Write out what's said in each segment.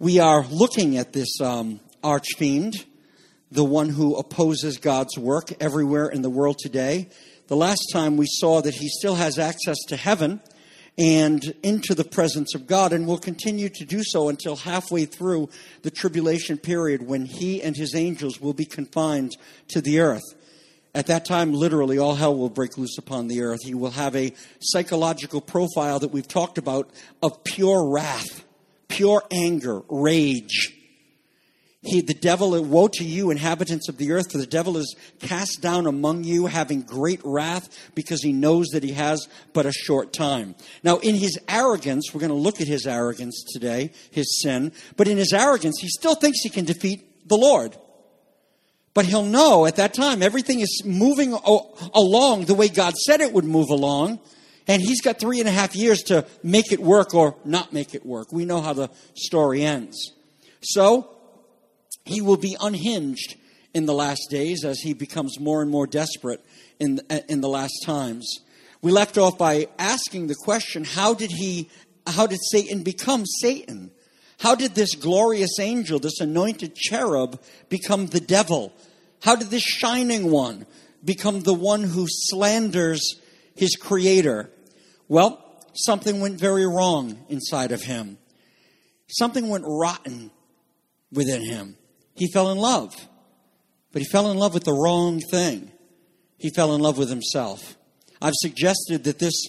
We are looking at this archfiend, the one who opposes God's work everywhere in the world today. The last time we saw that he still has access to heaven and into the presence of God, and will continue to do so until halfway through the tribulation period when he and his angels will be confined to the earth. At that time, literally, all hell will break loose upon the earth. He will have a psychological profile that we've talked about of pure wrath, pure anger, rage. The devil, woe to you, inhabitants of the earth, for the devil is cast down among you, having great wrath, because he knows that he has but a short time. Now, in his arrogance, we're going to look at his arrogance today, his sin, but in his arrogance, he still thinks he can defeat the Lord. But he'll know at that time everything is moving along the way God said it would move along, and he's got 3.5 years to make it work or not make it work. We know how the story ends. So, he will be unhinged in the last days as he becomes more and more desperate in the last times. We left off by asking the question, how did Satan become Satan? How did this glorious angel, this anointed cherub, become the devil? How did this shining one become the one who slanders his creator? Well, something went very wrong inside of him. Something went rotten within him. He fell in love, but he fell in love with the wrong thing. He fell in love with himself. I've suggested that this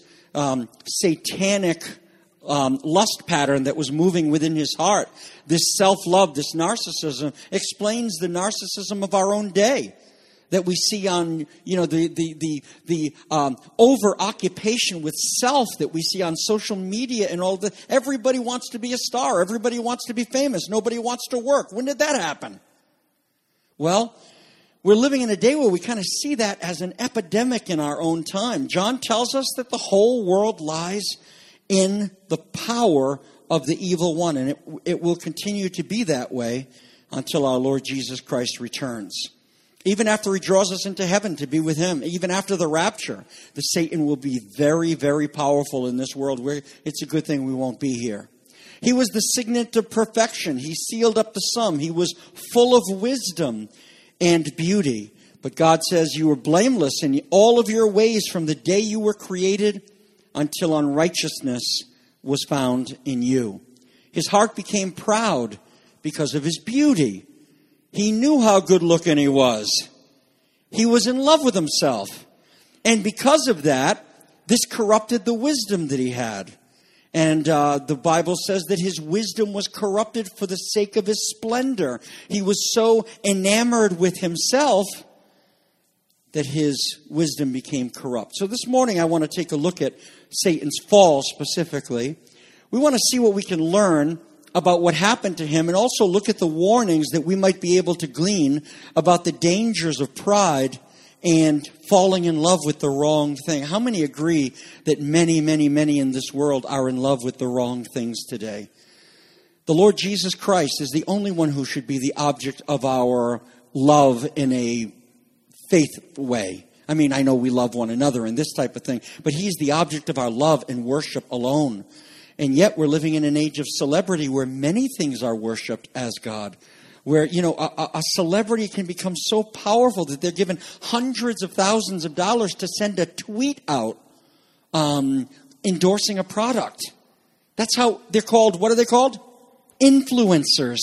satanic lust pattern that was moving within his heart, this self-love, this narcissism, explains the narcissism of our own day that we see on, the over-occupation with self that we see on social media and all that. Everybody wants to be a star. Everybody wants to be famous. Nobody wants to work. When did that happen? Well, we're living in a day where we kind of see that as an epidemic in our own time. John tells us that the whole world lies in the power of the evil one, and it will continue to be that way until our Lord Jesus Christ returns. Even after he draws us into heaven to be with him, even after the rapture, the Satan will be very, very powerful in this world where it's a good thing we won't be here. He was the signet of perfection. He sealed up the sum. He was full of wisdom and beauty. But God says you were blameless in all of your ways from the day you were created until unrighteousness was found in you. His heart became proud because of his beauty. He knew how good looking he was. He was in love with himself. And because of that, this corrupted the wisdom that he had. And the Bible says that his wisdom was corrupted for the sake of his splendor. He was so enamored with himself that his wisdom became corrupt. So this morning I want to take a look at Satan's fall specifically. We want to see what we can learn about what happened to him, and also look at the warnings that we might be able to glean about the dangers of pride and falling in love with the wrong thing. How many agree that many, many, many in this world are in love with the wrong things today? The Lord Jesus Christ is the only one who should be the object of our love in a faith way. I mean, I know we love one another and this type of thing, but he's the object of our love and worship alone. And yet we're living in an age of celebrity where many things are worshipped as God. Where, a celebrity can become so powerful that they're given hundreds of thousands of dollars to send a tweet out endorsing a product. That's how they're called. What are they called? Influencers.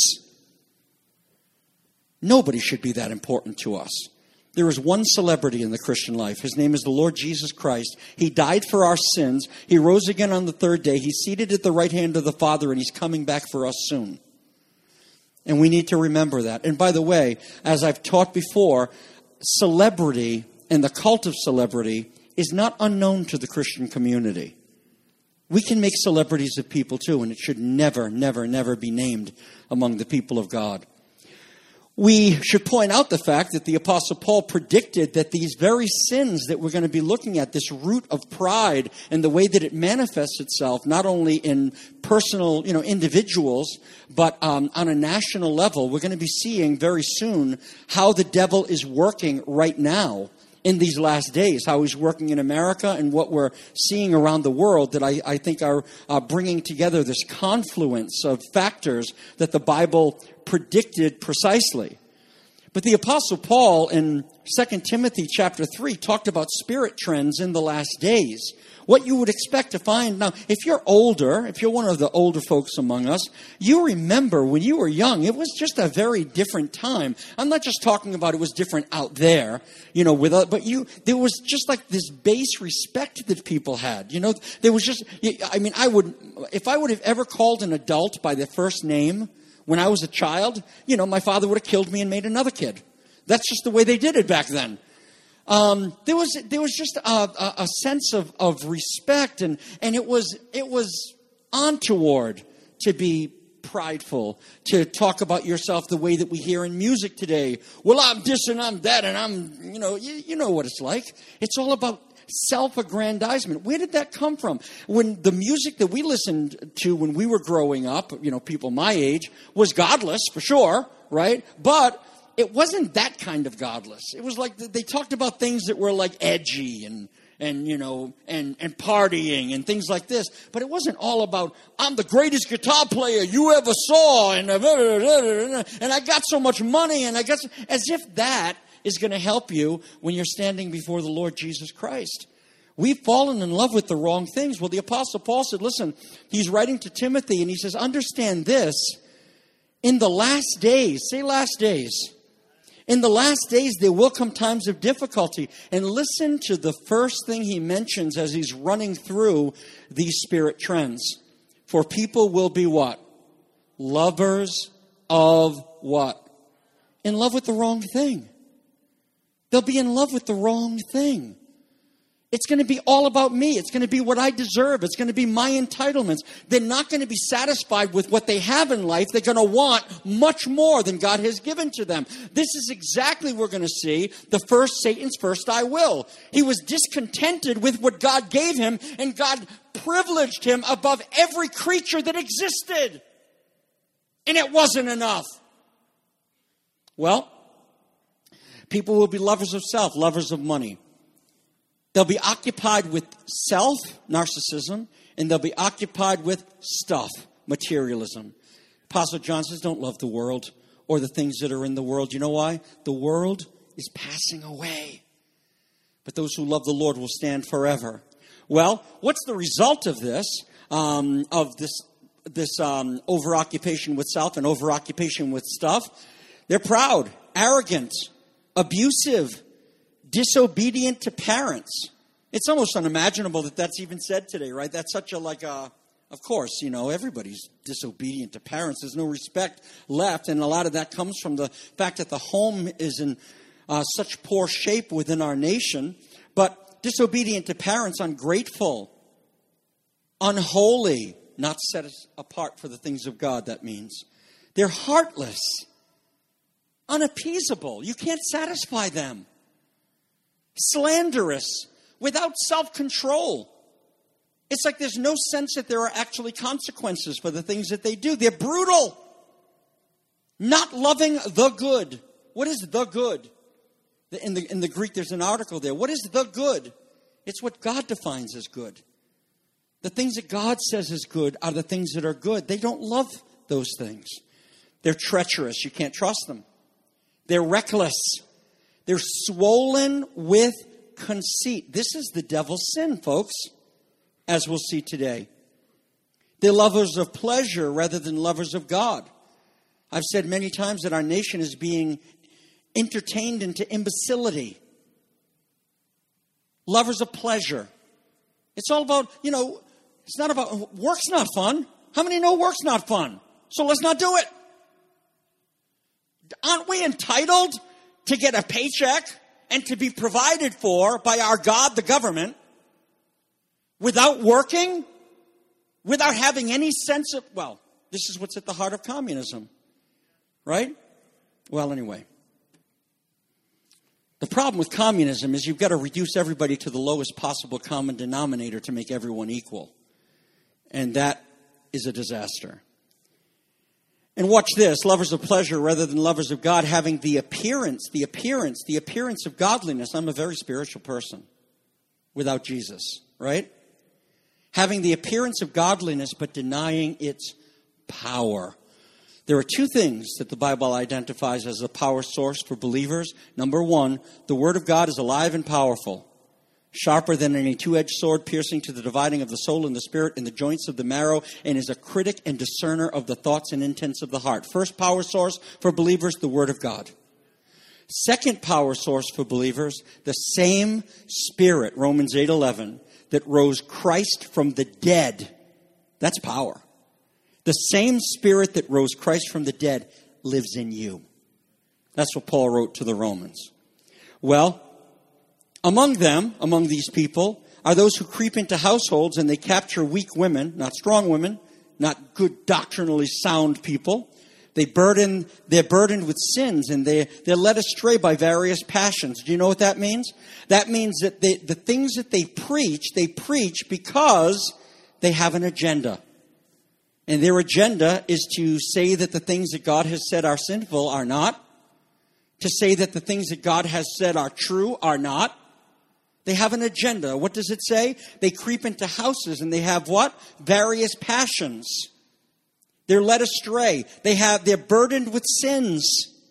Nobody should be that important to us. There is one celebrity in the Christian life. His name is the Lord Jesus Christ. He died for our sins. He rose again on the third day. He's seated at the right hand of the Father, and he's coming back for us soon. And we need to remember that. And by the way, as I've taught before, celebrity and the cult of celebrity is not unknown to the Christian community. We can make celebrities of people too, and it should never, never, never be named among the people of God. We should point out the fact that the Apostle Paul predicted that these very sins that we're going to be looking at, this root of pride and the way that it manifests itself, not only in personal, individuals, but on a national level, we're going to be seeing very soon how the devil is working right now in these last days, how he's working in America and what we're seeing around the world that I think are bringing together this confluence of factors that the Bible predicted precisely. But the Apostle Paul in 2 Timothy chapter 3 talked about spirit trends in the last days. What you would expect to find. Now, if you're older, if you're one of the older folks among us, you remember when you were young, it was just a very different time. I'm not just talking about it was different out there, there was just like this base respect that people had. There was just, if I would have ever called an adult by their first name when I was a child, my father would have killed me and made another kid. That's just the way they did it back then. There was just a sense of respect, and it was untoward to be prideful, to talk about yourself the way that we hear in music today. Well, I'm this and I'm that, and I'm, you know what it's like. It's all about self-aggrandizement. Where did that come from? When the music that we listened to when we were growing up, people my age, was godless for sure, right? But it wasn't that kind of godless. It was like they talked about things that were like edgy and partying and things like this. But it wasn't all about, I'm the greatest guitar player you ever saw, and I got so much money, as if that is going to help you when you're standing before the Lord Jesus Christ. We've fallen in love with the wrong things. Well, the Apostle Paul said, listen, he's writing to Timothy, and he says, understand this. In the last days, say last days. In the last days, there will come times of difficulty. And listen to the first thing he mentions as he's running through these spirit trends. For people will be what? Lovers of what? In love with the wrong thing. They'll be in love with the wrong thing. It's going to be all about me. It's going to be what I deserve. It's going to be my entitlements. They're not going to be satisfied with what they have in life. They're going to want much more than God has given to them. This is exactly what we're going to see Satan's first I will. He was discontented with what God gave him, and God privileged him above every creature that existed. And it wasn't enough. Well, people will be lovers of self, lovers of money. They'll be occupied with self, narcissism, and they'll be occupied with stuff, materialism. Apostle John says, don't love the world or the things that are in the world. You know why? The world is passing away. But those who love the Lord will stand forever. Well, what's the result of this over-occupation with self and over-occupation with stuff? They're proud, arrogant, abusive, disobedient to parents. It's almost unimaginable that that's even said today, right? That's such of course, everybody's disobedient to parents. There's no respect left, and a lot of that comes from the fact that the home is in such poor shape within our nation. But disobedient to parents, ungrateful, unholy, not set apart for the things of God, that means. They're heartless, unappeasable. You can't satisfy them. Slanderous, without self-control. It's like there's no sense that there are actually consequences for the things that they do. They're brutal. Not loving the good. What is the good? In the Greek, there's an article there. What is the good? It's what God defines as good. The things that God says is good are the things that are good. They don't love those things. They're treacherous. You can't trust them. They're reckless. They're swollen with conceit. This is the devil's sin, folks, as we'll see today. They're lovers of pleasure rather than lovers of God. I've said many times that our nation is being entertained into imbecility. Lovers of pleasure. It's all about, it's not about, work's not fun. How many know work's not fun? So let's not do it. Aren't we entitled to get a paycheck and to be provided for by our God, the government, without working, without having any sense of, this is what's at the heart of communism, right? Well, anyway, the problem with communism is you've got to reduce everybody to the lowest possible common denominator to make everyone equal. And that is a disaster. And watch this, lovers of pleasure rather than lovers of God, having the appearance of godliness. I'm a very spiritual person without Jesus, right? Having the appearance of godliness, but denying its power. There are two things that the Bible identifies as a power source for believers. Number one, the Word of God is alive and powerful, sharper than any two-edged sword, piercing to the dividing of the soul and the spirit and the joints of the marrow, and is a critic and discerner of the thoughts and intents of the heart. First power source for believers, the Word of God. Second power source for believers, the same Spirit, Romans 8:11, that rose Christ from the dead. That's power. The same Spirit that rose Christ from the dead lives in you. That's what Paul wrote to the Romans. Well, among these people, are those who creep into households and they capture weak women, not strong women, not good doctrinally sound people. They're burdened with sins, and they're led astray by various passions. Do you know what that means? That means that the things that they preach because they have an agenda. And their agenda is to say that the things that God has said are sinful are not. To say that the things that God has said are true are not. They have an agenda. What does it say? They creep into houses and they have what? Various passions. They're led astray. They're burdened with sins.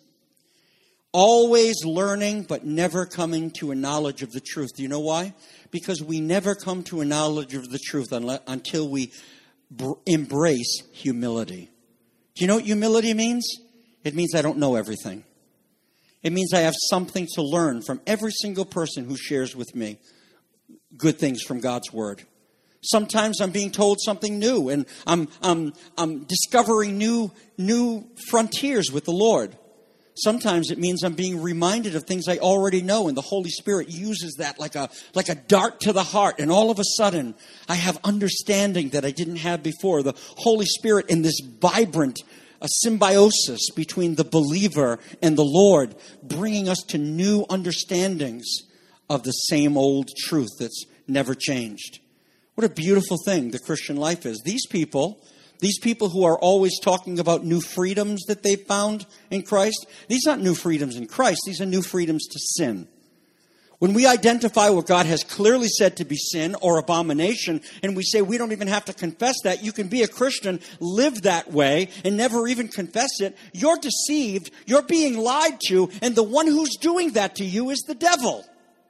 Always learning but never coming to a knowledge of the truth. Do you know why? Because we never come to a knowledge of the truth until we embrace humility. Do you know what humility means? It means I don't know everything. It means I have something to learn from every single person who shares with me good things from God's Word. Sometimes I'm being told something new, and I'm discovering new frontiers with the Lord. Sometimes it means I'm being reminded of things I already know, and the Holy Spirit uses that like a dart to the heart, and all of a sudden I have understanding that I didn't have before. The Holy Spirit in this vibrant symbiosis between the believer and the Lord, bringing us to new understandings of the same old truth that's never changed. What a beautiful thing the Christian life is. These people who are always talking about new freedoms that they've found in Christ, these aren't new freedoms in Christ. These are new freedoms to sin. When we identify what God has clearly said to be sin or abomination, and we say we don't even have to confess that, you can be a Christian, live that way, and never even confess it, you're deceived, you're being lied to, and the one who's doing that to you is the devil.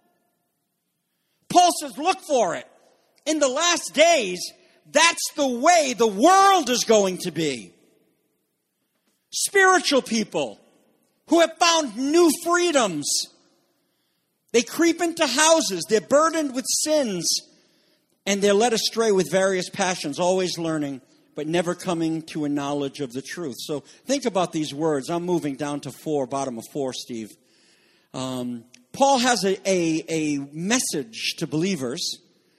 Paul says, look for it. In the last days, that's the way the world is going to be. Spiritual people who have found new freedoms. They creep into houses. They're burdened with sins. And they're led astray with various passions, always learning, but never coming to a knowledge of the truth. So think about these words. I'm moving down to 4, bottom of 4, Steve. Paul has a message to believers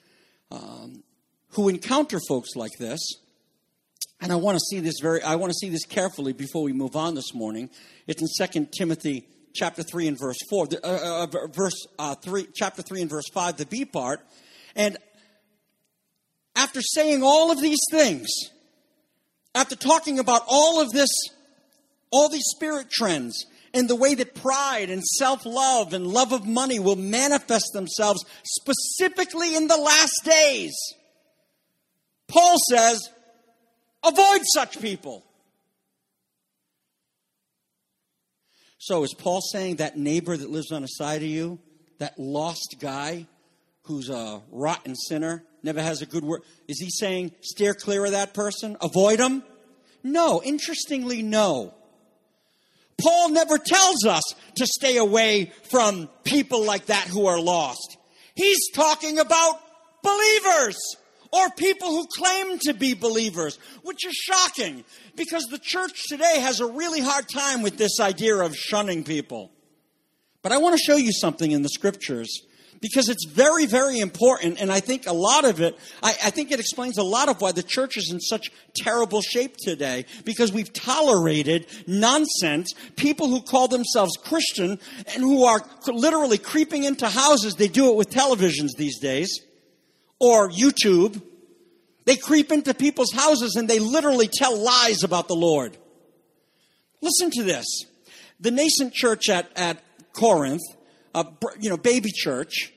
who encounter folks like this. And I want to see this carefully before we move on this morning. It's in 2 Timothy chapter 3 and verse 4, chapter 3 and verse 5, the B part. And after saying all of these things, after talking about all of this, all these spirit trends, and the way that pride and self-love and love of money will manifest themselves specifically in the last days, Paul says, avoid such people. So is Paul saying that neighbor that lives on the side of you, that lost guy who's a rotten sinner, never has a good word, is he saying steer clear of that person? Avoid him? No. Interestingly, no. Paul never tells us to stay away from people like that who are lost. He's talking about believers or people who claim to be believers, which is shocking because the church today has a really hard time with this idea of shunning people. But I want to show you something in the scriptures because it's very, very important, and I think a lot of it, I think it explains a lot of why the church is in such terrible shape today, because we've tolerated nonsense, people who call themselves Christian and who are literally creeping into houses. They do it with televisions these days, or YouTube. They creep into people's houses and they literally tell lies about the Lord. Listen to this. The nascent church at Corinth, baby church,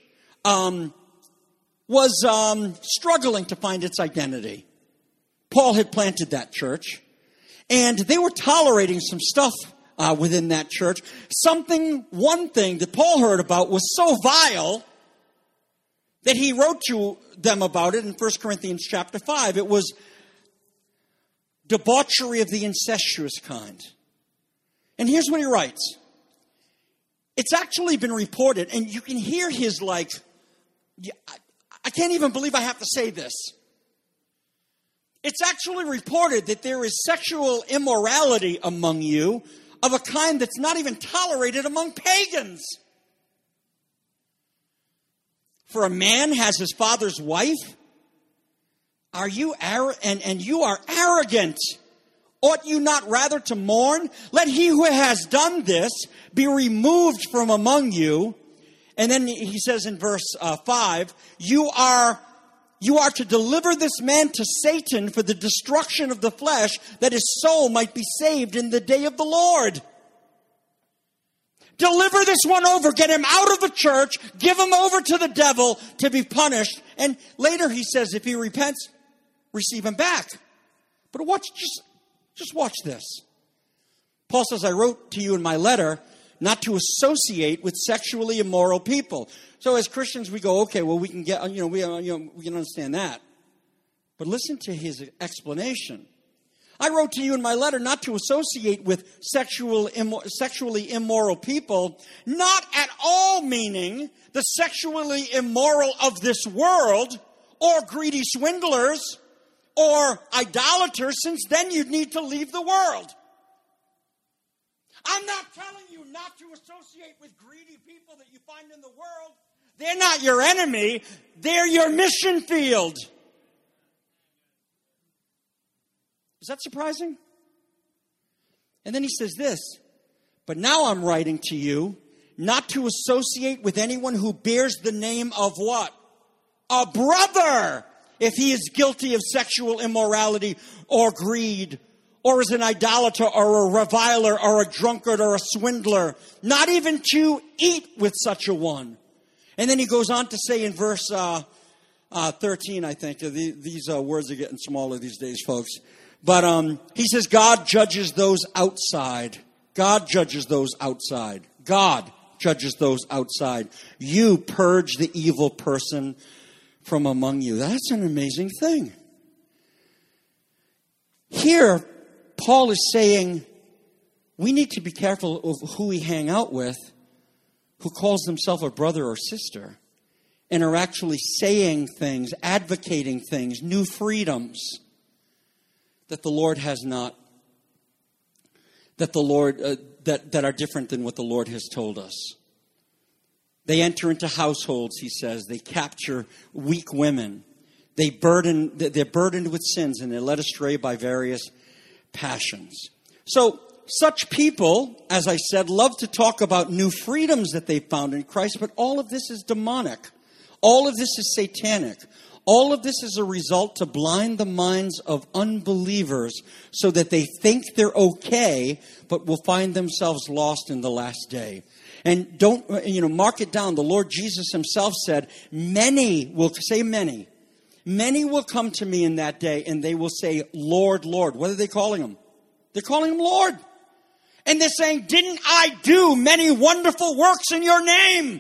was struggling to find its identity. Paul had planted that church, and they were tolerating some stuff within that church. One thing that Paul heard about was so vile that he wrote to them about it in 1 Corinthians chapter 5. It was debauchery of the incestuous kind. And here's what he writes. It's actually been reported, and you can hear his I can't even believe I have to say this. It's actually reported that there is sexual immorality among you of a kind that's not even tolerated among pagans. For a man has his father's wife. Are you and you are arrogant? Ought you not rather to mourn? Let he who has done this be removed from among you. And then he says in verse 5, you are to deliver this man to Satan for the destruction of the flesh, that his soul might be saved in the day of the Lord. Deliver this one over. Get him out of the church. Give him over to the devil to be punished. And later he says, if he repents, receive him back. But just watch this. Paul says, I wrote to you in my letter not to associate with sexually immoral people. So as Christians, we go, okay, well, we can get, we can understand that. But listen to his explanation. I wrote to you in my letter not to associate with sexually immoral people, not at all meaning the sexually immoral of this world, or greedy swindlers, or idolaters, since then you'd need to leave the world. I'm not telling you not to associate with greedy people that you find in the world. They're not your enemy. They're your mission field. Is that surprising? And then he says this, but now I'm writing to you not to associate with anyone who bears the name of what? A brother, if he is guilty of sexual immorality or greed, or is an idolater or a reviler or a drunkard or a swindler, not even to eat with such a one. And then he goes on to say in verse 13, I think, these words are getting smaller these days, folks. But he says, God judges those outside. God judges those outside. God judges those outside. You purge the evil person from among you. That's an amazing thing. Here, Paul is saying we need to be careful of who we hang out with, who calls themselves a brother or sister, and are actually saying things, advocating things, new freedoms that the Lord has not, that are different than what the Lord has told us. They enter into households, he says. They capture weak women. They're burdened with sins, and they're led astray by various passions. So, such people, as I said, love to talk about new freedoms that they found in Christ, but all of this is demonic. All of this is satanic. All of this is a result to blind the minds of unbelievers so that they think they're okay, but will find themselves lost in the last day. And don't, mark it down. The Lord Jesus himself said, many will come to me in that day and they will say, Lord, Lord. What are they calling him? They're calling him Lord. And they're saying, didn't I do many wonderful works in your name?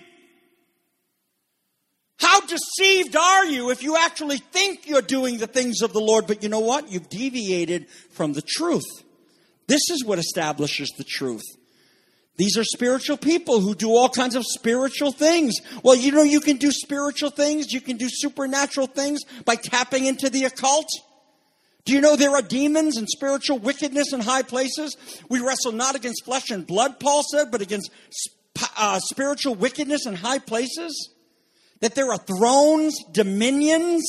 How deceived are you if you actually think you're doing the things of the Lord, but you know what? You've deviated from the truth. This is what establishes the truth. These are spiritual people who do all kinds of spiritual things. Well, you can do spiritual things. You can do supernatural things by tapping into the occult. Do you know there are demons and spiritual wickedness in high places? We wrestle not against flesh and blood, Paul said, but against spiritual wickedness in high places. That there are thrones, dominions.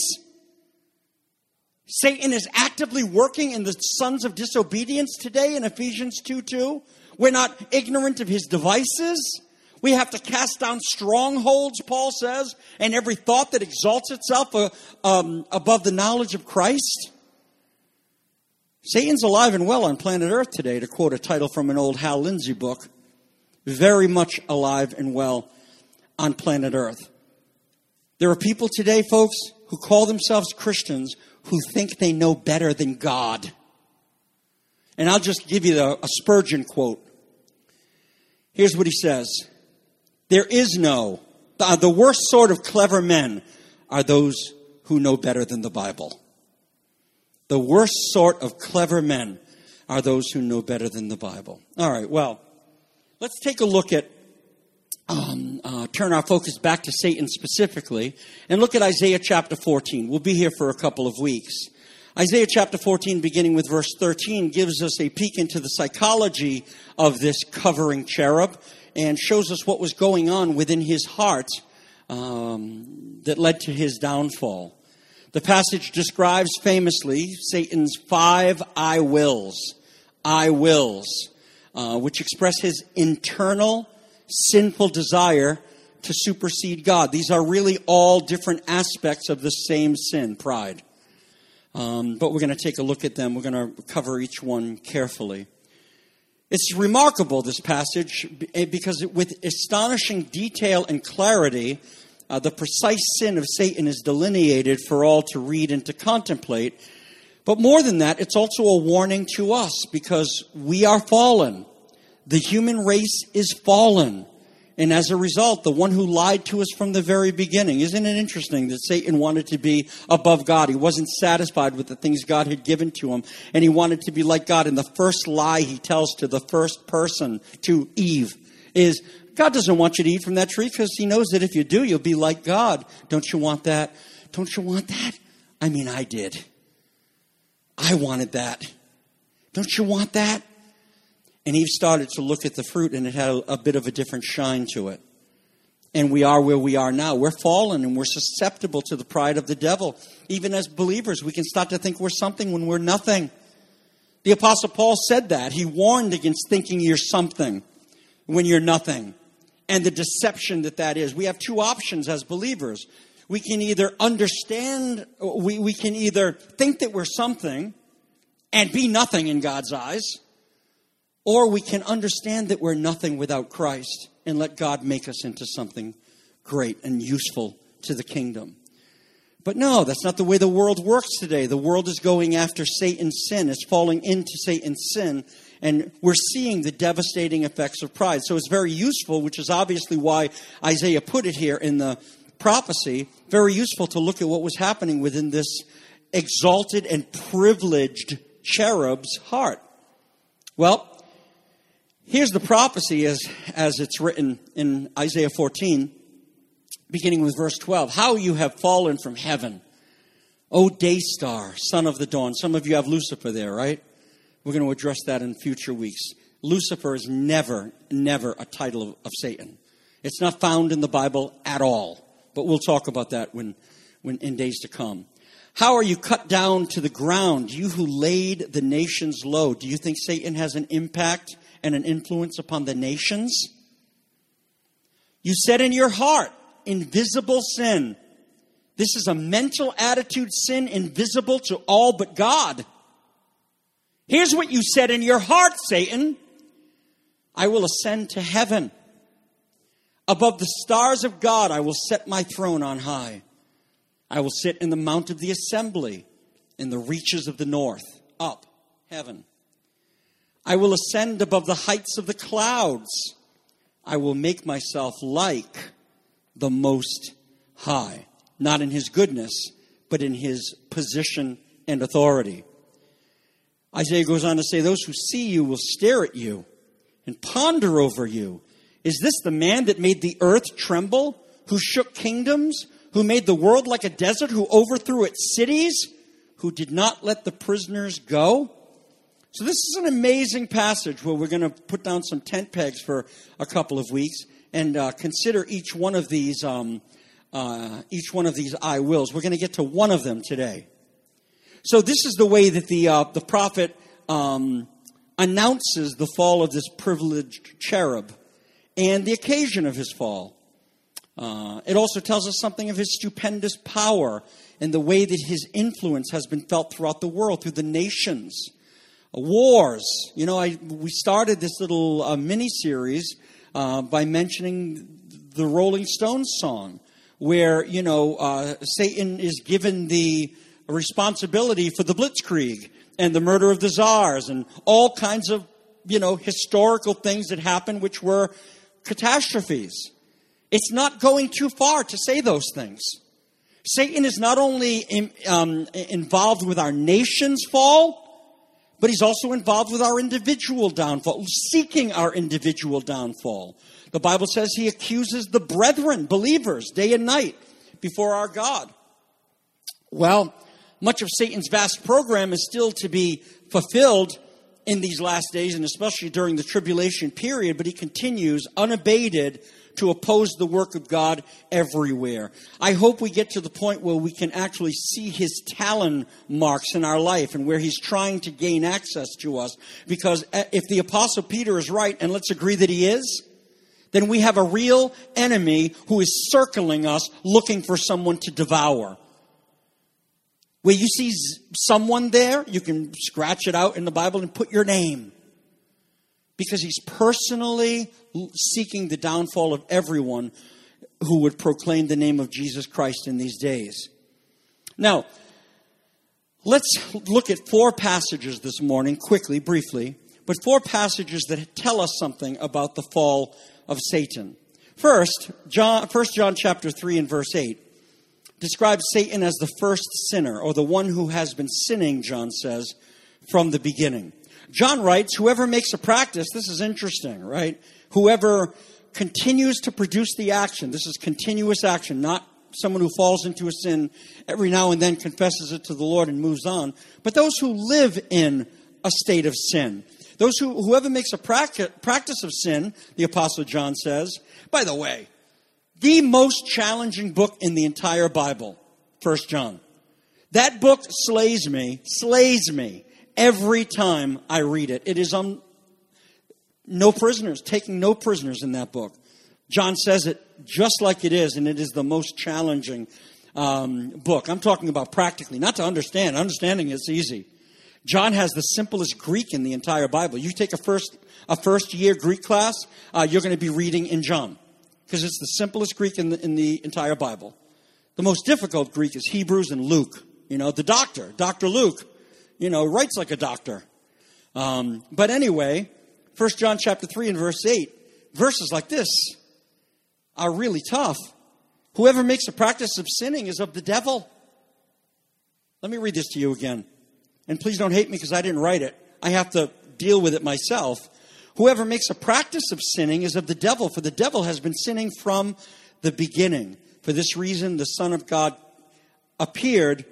Satan is actively working in the sons of disobedience today in Ephesians 2:2. We're not ignorant of his devices. We have to cast down strongholds, Paul says, and every thought that exalts itself above the knowledge of Christ. Satan's alive and well on planet Earth today, to quote a title from an old Hal Lindsey book. Very much alive and well on planet Earth. There are people today, folks, who call themselves Christians who think they know better than God. And I'll just give you a Spurgeon quote. Here's what he says. There is the worst sort of clever men are those who know better than the Bible. The worst sort of clever men are those who know better than the Bible. All right, well, let's take a look at, turn our focus back to Satan specifically, and look at Isaiah chapter 14. We'll be here for a couple of weeks. Isaiah chapter 14, beginning with verse 13, gives us a peek into the psychology of this covering cherub and shows us what was going on within his heart that led to his downfall. The passage describes famously Satan's 5 I wills, which express his internal sinful desire to supersede God. These are really all different aspects of the same sin, pride. But we're going to take a look at them. We're going to cover each one carefully. It's remarkable, this passage, because with astonishing detail and clarity, the precise sin of Satan is delineated for all to read and to contemplate. But more than that, it's also a warning to us because we are fallen. The human race is fallen. And as a result, the one who lied to us from the very beginning. Isn't it interesting that Satan wanted to be above God? He wasn't satisfied with the things God had given to him. And he wanted to be like God. And the first lie he tells to the first person, to Eve, is God doesn't want you to eat from that tree because he knows that if you do, you'll be like God. Don't you want that? Don't you want that? I mean, I did. I wanted that. Don't you want that? And Eve started to look at the fruit, and it had a bit of a different shine to it. And we are where we are now. We're fallen, and we're susceptible to the pride of the devil. Even as believers, we can start to think we're something when we're nothing. The Apostle Paul said that. He warned against thinking you're something when you're nothing, and the deception that is. We have two options as believers. We can either understand, we can either think that we're something and be nothing in God's eyes, or we can understand that we're nothing without Christ and let God make us into something great and useful to the kingdom. But no, that's not the way the world works today. The world is going after Satan's sin. It's falling into Satan's sin. And we're seeing the devastating effects of pride. So it's very useful, which is obviously why Isaiah put it here in the prophecy, very useful to look at what was happening within this exalted and privileged cherub's heart. Well, here's the prophecy as it's written in Isaiah 14, beginning with verse 12. How you have fallen from heaven, O day star, son of the dawn. Some of you have Lucifer there, right? We're going to address that in future weeks. Lucifer is never a title of Satan. It's not found in the Bible at all. But we'll talk about that when in days to come. How are you cut down to the ground, you who laid the nations low? Do you think Satan has an impact and an influence upon the nations? You said in your heart, invisible sin. This is a mental attitude sin invisible to all but God. Here's what you said in your heart, Satan. I will ascend to heaven. Above the stars of God, I will set my throne on high. I will sit in the mount of the assembly in the reaches of the north, up, heaven. I will ascend above the heights of the clouds. I will make myself like the Most High. Not in his goodness, but in his position and authority. Isaiah goes on to say, those who see you will stare at you and ponder over you. Is this the man that made the earth tremble, who shook kingdoms, who made the world like a desert, who overthrew its cities, who did not let the prisoners go? So this is an amazing passage where we're going to put down some tent pegs for a couple of weeks and consider each one of these I wills. We're going to get to one of them today. So this is the way that the prophet announces the fall of this privileged cherub and the occasion of his fall. It also tells us something of his stupendous power and the way that his influence has been felt throughout the world, through the nations. wars. We started this little mini-series by mentioning the Rolling Stones song, where, Satan is given the responsibility for the Blitzkrieg and the murder of the czars and all kinds of, historical things that happened which were catastrophes. It's not going too far to say those things. Satan is not only involved with our nation's fall, but he's also involved with our individual downfall, seeking our individual downfall. The Bible says he accuses the brethren, believers, day and night before our God. Well, much of Satan's vast program is still to be fulfilled in these last days, and especially during the tribulation period, but he continues unabated to oppose the work of God everywhere. I hope we get to the point where we can actually see his talon marks in our life and where he's trying to gain access to us. Because if the Apostle Peter is right, and let's agree that he is, then we have a real enemy who is circling us looking for someone to devour. Where you see someone there, you can scratch it out in the Bible and put your name. Because he's personally seeking the downfall of everyone who would proclaim the name of Jesus Christ in these days. Now, let's look at 4 passages this morning, quickly, briefly, but 4 passages that tell us something about the fall of Satan. First, 1 John chapter 3 and verse 8 describes Satan as the first sinner, or the one who has been sinning, John says, from the beginning. John writes, whoever makes a practice, this is interesting, right? Whoever continues to produce the action, this is continuous action, not someone who falls into a sin every now and then, confesses it to the Lord and moves on, but those who live in a state of sin. Whoever makes a practice of sin, the Apostle John says, by the way, the most challenging book in the entire Bible, 1 John. That book slays me every time I read it. It is no prisoners, taking no prisoners in that book. John says it just like it is, and it is the most challenging book. I'm talking about practically, not to understand. Understanding is easy. John has the simplest Greek in the entire Bible. You take a first year Greek class, you're going to be reading in John, because it's the simplest Greek in the entire Bible. The most difficult Greek is Hebrews and Luke. The doctor, Dr. Luke, writes like a doctor. But anyway, 1 John chapter 3 and verse 8, verses like this are really tough. Whoever makes a practice of sinning is of the devil. Let me read this to you again. And please don't hate me because I didn't write it. I have to deal with it myself. Whoever makes a practice of sinning is of the devil, for the devil has been sinning from the beginning. For this reason, the Son of God appeared.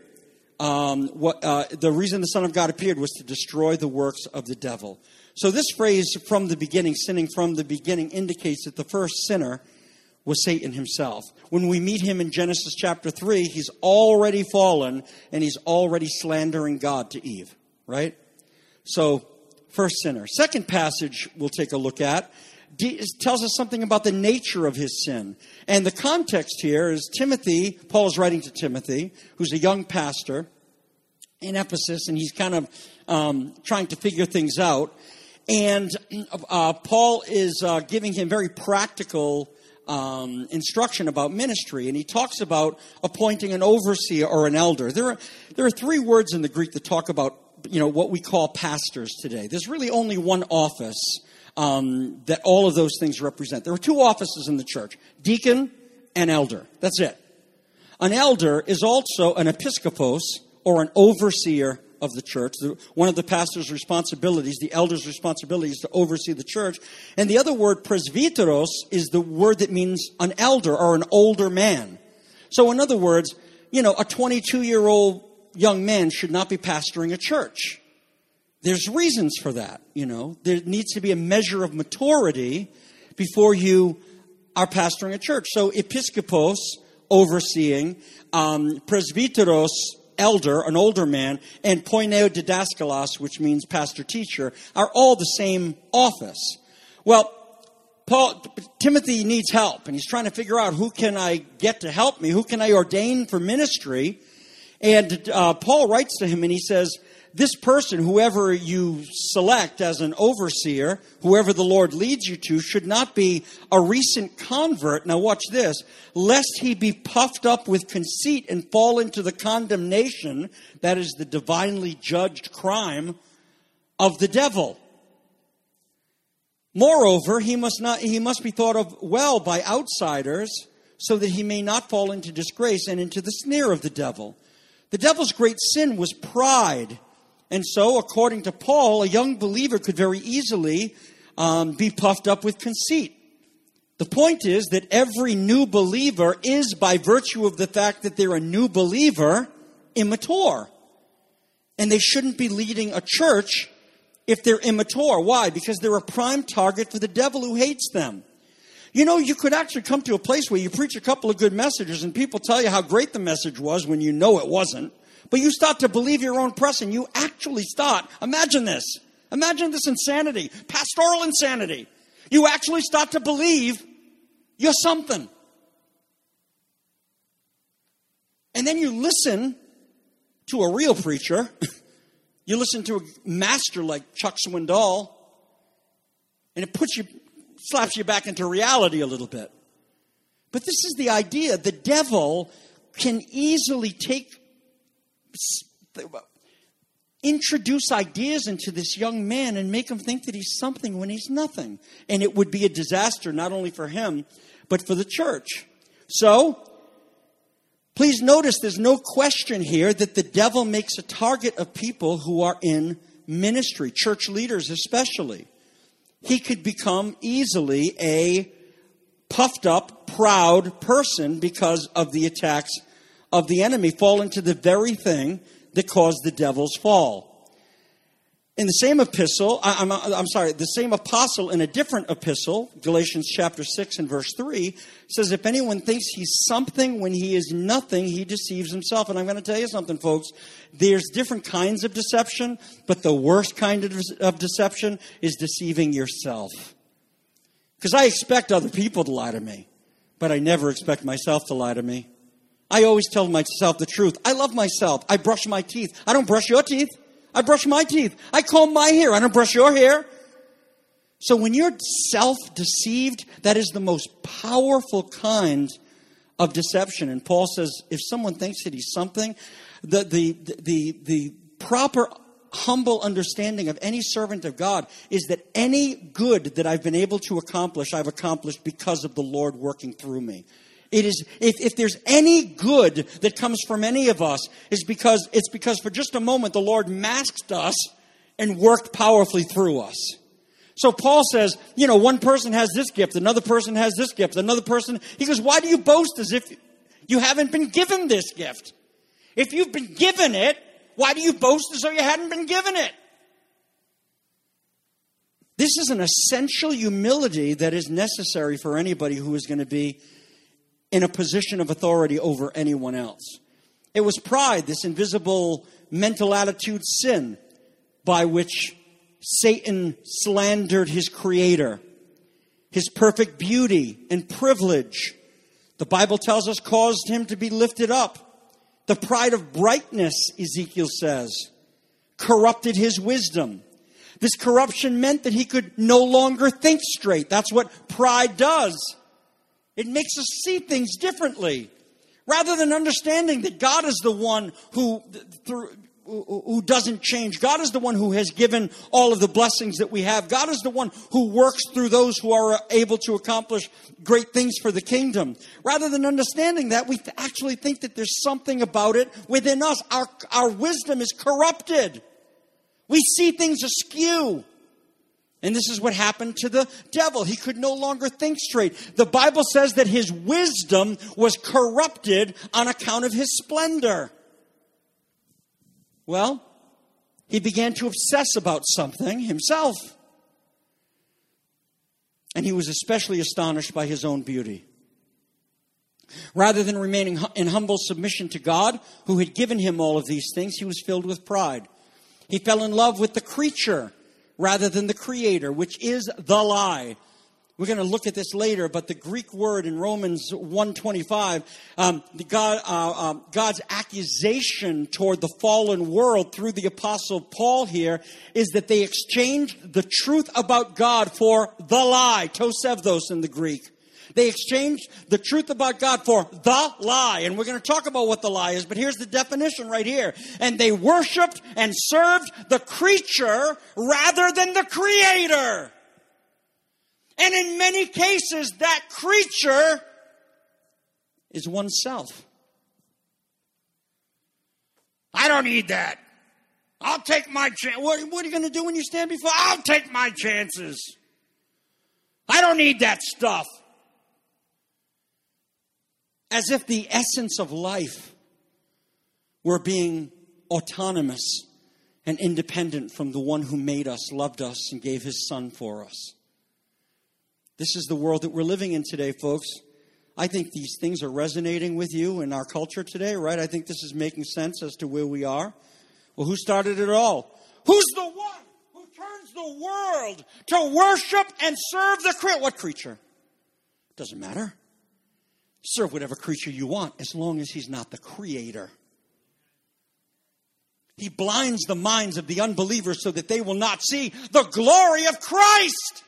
The reason the Son of God appeared was to destroy the works of the devil. So this phrase, from the beginning, sinning from the beginning, indicates that the first sinner was Satan himself. When we meet him in Genesis chapter 3, he's already fallen and he's already slandering God to Eve, right? So, first sinner. Second passage we'll take a look at tells us something about the nature of his sin. And the context here is Timothy, Paul is writing to Timothy, who's a young pastor in Ephesus, and he's kind of trying to figure things out. And Paul is giving him very practical instruction about ministry, and he talks about appointing an overseer or an elder. There are 3 words in the Greek that talk about what we call pastors today. There's really only one office that all of those things represent. There are 2 offices in the church: deacon and elder. That's it. An elder is also an episkopos, or an overseer of the church. One of the pastor's responsibilities, the elder's responsibility, is to oversee the church. And the other word, presbyteros, is the word that means an elder or an older man. So in other words, a 22-year-old young man should not be pastoring a church. There's reasons for that, There needs to be a measure of maturity before you are pastoring a church. So episkopos, overseeing, presbyteros, elder, an older man, and poineo didaskalos, which means pastor-teacher, are all the same office. Well, Timothy needs help, and he's trying to figure out, who can I get to help me? Who can I ordain for ministry? And Paul writes to him, and he says this person, whoever you select as an overseer, whoever the Lord leads you to, should not be a recent convert. Now watch this. Lest he be puffed up with conceit and fall into the condemnation, that is the divinely judged crime of the devil. Moreover, he must be thought of well by outsiders, so that he may not fall into disgrace and into the snare of the devil. The devil's great sin was pride. And so, according to Paul, a young believer could very easily be puffed up with conceit. The point is that every new believer is, by virtue of the fact that they're a new believer, immature. And they shouldn't be leading a church if they're immature. Why? Because they're a prime target for the devil who hates them. You know, you could actually come to a place where you preach a couple of good messages and people tell you how great the message was when you know it wasn't. But you start to believe your own press and you actually start, imagine this insanity, pastoral insanity. You actually start to believe you're something. And then you listen to a real preacher. You listen to a master like Chuck Swindoll, and it slaps you back into reality a little bit. But this is the idea. The devil can easily introduce ideas into this young man and make him think that he's something when he's nothing. And it would be a disaster not only for him, but for the church. So, please notice there's no question here that the devil makes a target of people who are in ministry, church leaders especially. He could become easily a puffed up, proud person because of the attacks of the enemy, fall into the very thing that caused the devil's fall. In the same epistle, the same apostle in a different epistle, Galatians chapter 6 and verse 3, says, if anyone thinks he's something when he is nothing, he deceives himself. And I'm going to tell you something, folks. There's different kinds of deception, but the worst kind of deception is deceiving yourself. Because I expect other people to lie to me, but I never expect myself to lie to me. I always tell myself the truth. I love myself. I brush my teeth. I don't brush your teeth. I brush my teeth. I comb my hair. I don't brush your hair. So when you're self-deceived, that is the most powerful kind of deception. And Paul says, if someone thinks that he's something, the proper humble understanding of any servant of God is that any good that I've been able to accomplish, I've accomplished because of the Lord working through me. It is, if there's any good that comes from any of us, it's because for just a moment the Lord masked us and worked powerfully through us. So Paul says, one person has this gift, another person has this gift, another person. He goes, why do you boast as if you haven't been given this gift? If you've been given it, why do you boast as though you hadn't been given it? This is an essential humility that is necessary for anybody who is going to be in a position of authority over anyone else. It was pride, this invisible mental attitude sin, by which Satan slandered his creator, his perfect beauty and privilege. The Bible tells us caused him to be lifted up. The pride of brightness, Ezekiel says, corrupted his wisdom. This corruption meant that he could no longer think straight. That's what pride does. It makes us see things differently. Rather than understanding that God is the one who doesn't change. God is the one who has given all of the blessings that we have. God is the one who works through those who are able to accomplish great things for the kingdom. Rather than understanding that, we actually think that there's something about it within us. Our wisdom is corrupted. We see things askew. And this is what happened to the devil. He could no longer think straight. The Bible says that his wisdom was corrupted on account of his splendor. Well, he began to obsess about something himself. And he was especially astonished by his own beauty. Rather than remaining in humble submission to God, who had given him all of these things, he was filled with pride. He fell in love with the creature rather than the Creator, which is the lie. We're going to look at this later, but the Greek word in Romans 1:25, God's accusation toward the fallen world through the Apostle Paul here is that they exchanged the truth about God for the lie, tosevdos in the Greek. They exchanged the truth about God for the lie. And we're going to talk about what the lie is, but here's the definition right here. And they worshiped and served the creature rather than the Creator. And in many cases, that creature is oneself. I don't need that. I'll take my chance. What are you going to do when you stand before? I'll take my chances. I don't need that stuff. As if the essence of life were being autonomous and independent from the one who made us, loved us, and gave his son for us. This is the world that we're living in today, folks. I think these things are resonating with you in our culture today, right? I think this is making sense as to where we are. Well, who started it all? Who's the one who turns the world to worship and serve the creature? What creature? Doesn't matter. Serve whatever creature you want as long as he's not the Creator. He blinds the minds of the unbelievers so that they will not see the glory of Christ.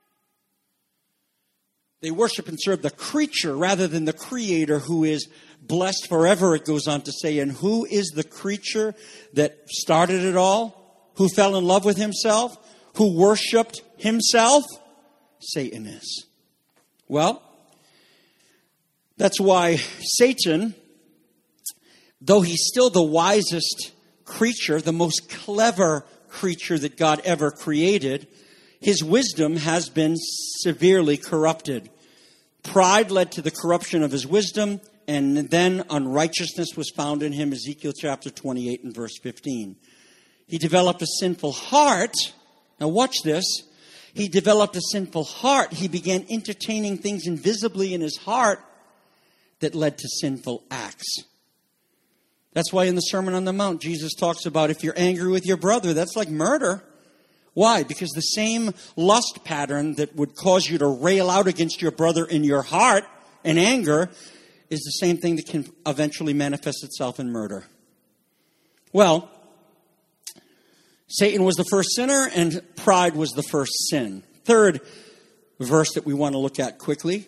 They worship and serve the creature rather than the Creator, who is blessed forever, it goes on to say. And who is the creature that started it all? Who fell in love with himself? Who worshiped himself? Satan is. Well, that's why Satan, though he's still the wisest creature, the most clever creature that God ever created, his wisdom has been severely corrupted. Pride led to the corruption of his wisdom, and then unrighteousness was found in him, Ezekiel chapter 28 and verse 15. He developed a sinful heart. Now watch this. He developed a sinful heart. He began entertaining things invisibly in his heart that led to sinful acts. That's why in the Sermon on the Mount, Jesus talks about if you're angry with your brother, that's like murder. Why? Because the same lust pattern that would cause you to rail out against your brother in your heart in anger is the same thing that can eventually manifest itself in murder. Well, Satan was the first sinner and pride was the first sin. Third verse that we want to look at quickly.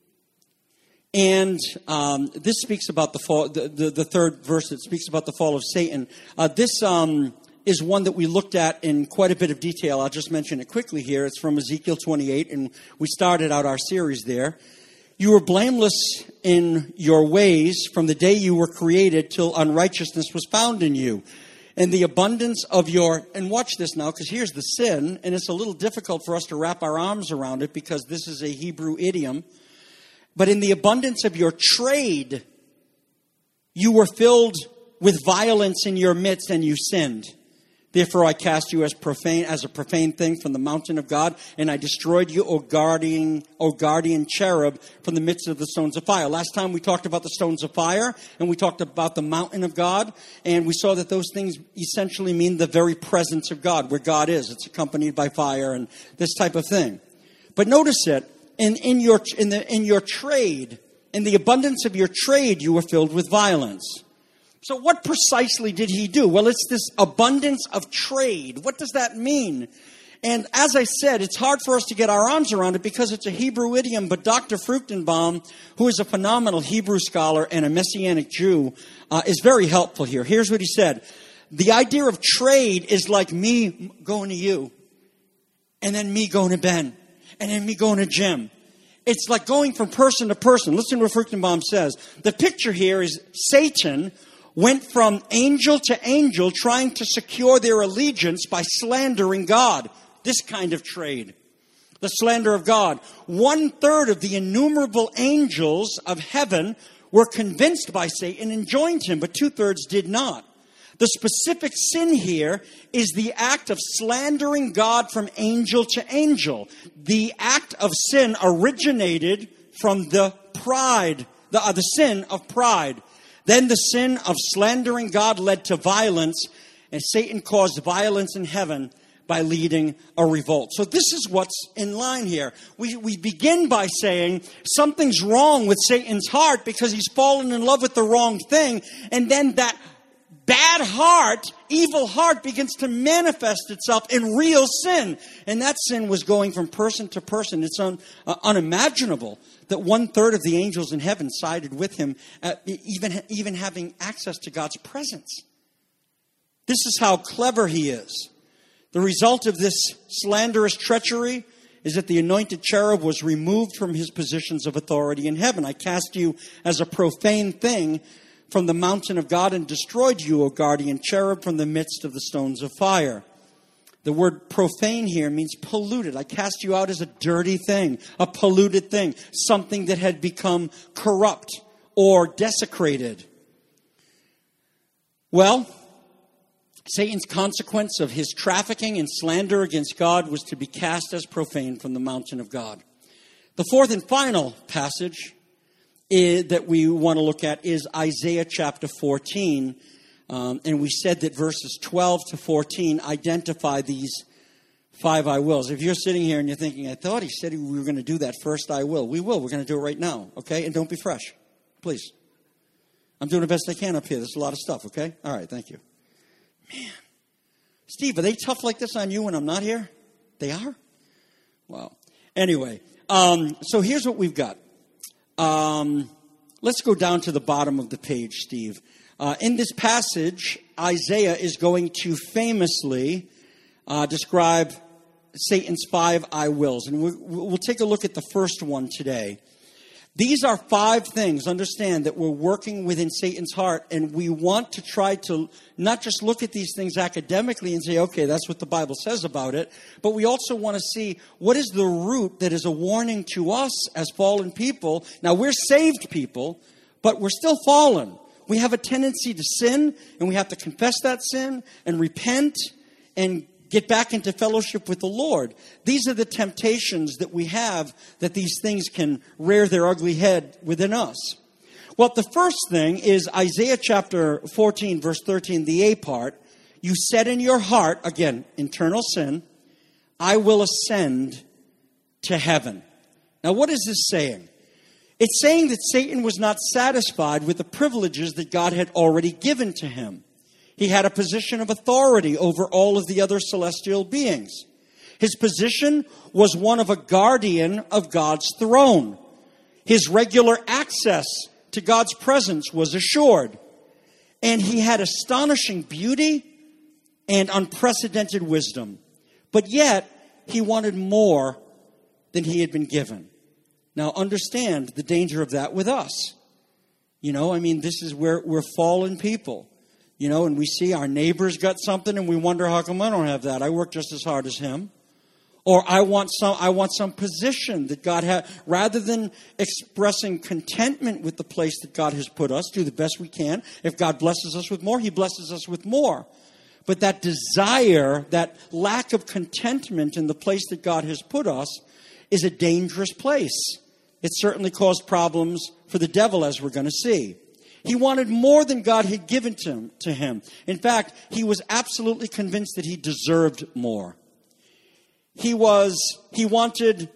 And this speaks about the fall. The third verse that speaks about the fall of Satan. This is one that we looked at in quite a bit of detail. I'll just mention it quickly here. It's from Ezekiel 28, and we started out our series there. You were blameless in your ways from the day you were created till unrighteousness was found in you. And the abundance of your, and watch this now, because here's the sin, and it's a little difficult for us to wrap our arms around it because this is a Hebrew idiom. But in the abundance of your trade, you were filled with violence in your midst and you sinned. Therefore I cast you as a profane thing from the mountain of God, and I destroyed you, O guardian cherub, from the midst of the stones of fire. Last time we talked about the stones of fire, and we talked about the mountain of God, and we saw that those things essentially mean the very presence of God, where God is. It's accompanied by fire and this type of thing. But notice it, in your trade, in the abundance of your trade, you were filled with violence. So what precisely did he do? Well, it's this abundance of trade. What does that mean? And as I said, it's hard for us to get our arms around it because it's a Hebrew idiom, but Dr. Fruchtenbaum, who is a phenomenal Hebrew scholar and a Messianic Jew, is very helpful here. Here's what he said. The idea of trade is like me going to you, and then me going to Ben, and then me going to Jim. It's like going from person to person. Listen to what Fruchtenbaum says. The picture here is Satan went from angel to angel trying to secure their allegiance by slandering God. This kind of trade. The slander of God. 1/3 of the innumerable angels of heaven were convinced by Satan and joined him, but 2/3 did not. The specific sin here is the act of slandering God from angel to angel. The act of sin originated from the sin of pride. Then the sin of slandering God led to violence, and Satan caused violence in heaven by leading a revolt. So this is what's in line here. We begin by saying something's wrong with Satan's heart because he's fallen in love with the wrong thing. And then that bad heart, evil heart, begins to manifest itself in real sin. And that sin was going from person to person. It's unimaginable that 1/3 of the angels in heaven sided with him, even having access to God's presence. This is how clever he is. The result of this slanderous treachery is that the anointed cherub was removed from his positions of authority in heaven. I cast you as a profane thing from the mountain of God and destroyed you, O guardian cherub, from the midst of the stones of fire. The word profane here means polluted. I cast you out as a dirty thing, a polluted thing, something that had become corrupt or desecrated. Well, Satan's consequence of his trafficking and slander against God was to be cast as profane from the mountain of God. The fourth and final passage that we want to look at is Isaiah chapter 14. And we said that verses 12 to 14 identify these 5 I wills. If you're sitting here and you're thinking, I thought he said we were going to do that first I will. We will. We're going to do it right now. Okay? And don't be fresh. Please. I'm doing the best I can up here. There's a lot of stuff. Okay? All right. Thank you. Man. Steve, are they tough like this on you when I'm not here? They are? Wow. Anyway, so here's what we've got. Let's go down to the bottom of the page, Steve. In this passage, Isaiah is going to famously describe Satan's 5 I wills. And we'll take a look at the first one today. These are 5 things, understand, that we're working within Satan's heart, and we want to try to not just look at these things academically and say, okay, that's what the Bible says about it, but we also want to see what is the root that is a warning to us as fallen people. Now, we're saved people, but we're still fallen. We have a tendency to sin, and we have to confess that sin and repent and get back into fellowship with the Lord. These are the temptations that we have, that these things can rear their ugly head within us. Well, the first thing is Isaiah chapter 14, verse 13, the A part. You said in your heart, again, internal sin, I will ascend to heaven. Now, what is this saying? It's saying that Satan was not satisfied with the privileges that God had already given to him. He had a position of authority over all of the other celestial beings. His position was one of a guardian of God's throne. His regular access to God's presence was assured. And he had astonishing beauty and unprecedented wisdom. But yet, he wanted more than he had been given. Now, understand the danger of that with us. This is where we're fallen people. And we see our neighbor's got something and we wonder, how come I don't have that? I work just as hard as him. Or I want some position that God had. Rather than expressing contentment with the place that God has put us, do the best we can. If God blesses us with more, he blesses us with more. But that desire, that lack of contentment in the place that God has put us is a dangerous place. It certainly caused problems for the devil, as we're going to see. He wanted more than God had given to him. In fact, he was absolutely convinced that he deserved more. He wanted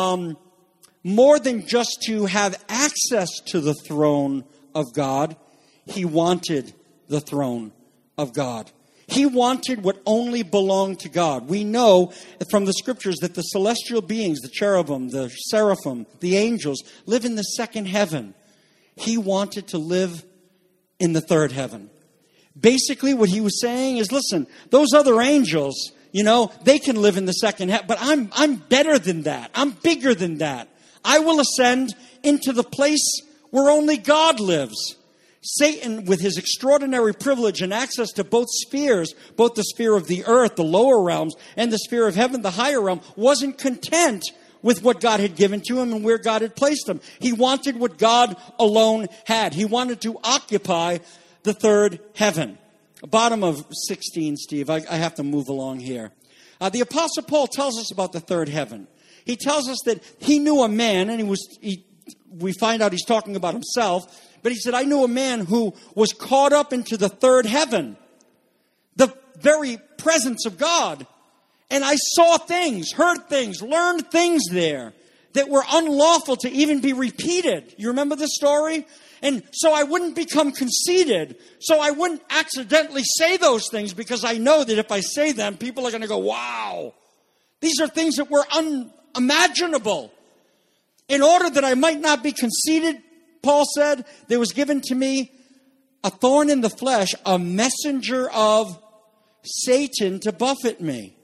more than just to have access to the throne of God. He wanted the throne of God. He wanted what only belonged to God. We know from the scriptures that the celestial beings, the cherubim, the seraphim, the angels, live in the second heaven. He wanted to live in the third heaven. Basically, what he was saying is, listen, those other angels, they can live in the second heaven, but I'm better than that. I'm bigger than that. I will ascend into the place where only God lives. Satan, with his extraordinary privilege and access to both spheres, both the sphere of the earth, the lower realms, and the sphere of heaven, the higher realm, wasn't content with what God had given to him and where God had placed him. He wanted what God alone had. He wanted to occupy the third heaven. Bottom of 16, Steve. I have to move along here. The Apostle Paul tells us about the third heaven. He tells us that he knew a man, and we find out he's talking about himself, but he said, I knew a man who was caught up into the third heaven, the very presence of God. And I saw things, heard things, learned things there that were unlawful to even be repeated. You remember the story? And so I wouldn't become conceited. So I wouldn't accidentally say those things, because I know that if I say them, people are going to go, wow. These are things that were unimaginable. In order that I might not be conceited, Paul said, there was given to me a thorn in the flesh, a messenger of Satan to buffet me.